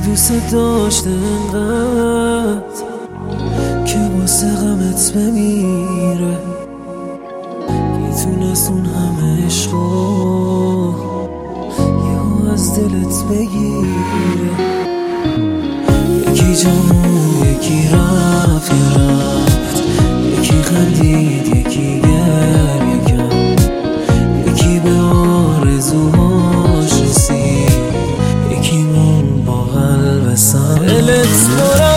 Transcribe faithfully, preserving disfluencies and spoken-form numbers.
دوست داشته انقدر که واسه غمت بمیره، میتونست اون همه عشقو یهو از دلت بگیره. یکی جامون یکی رفت رفت، یکی خندید یکی گریه کرد، یکی به آرزوهاش رسید، یکی مون با قلب سر دلت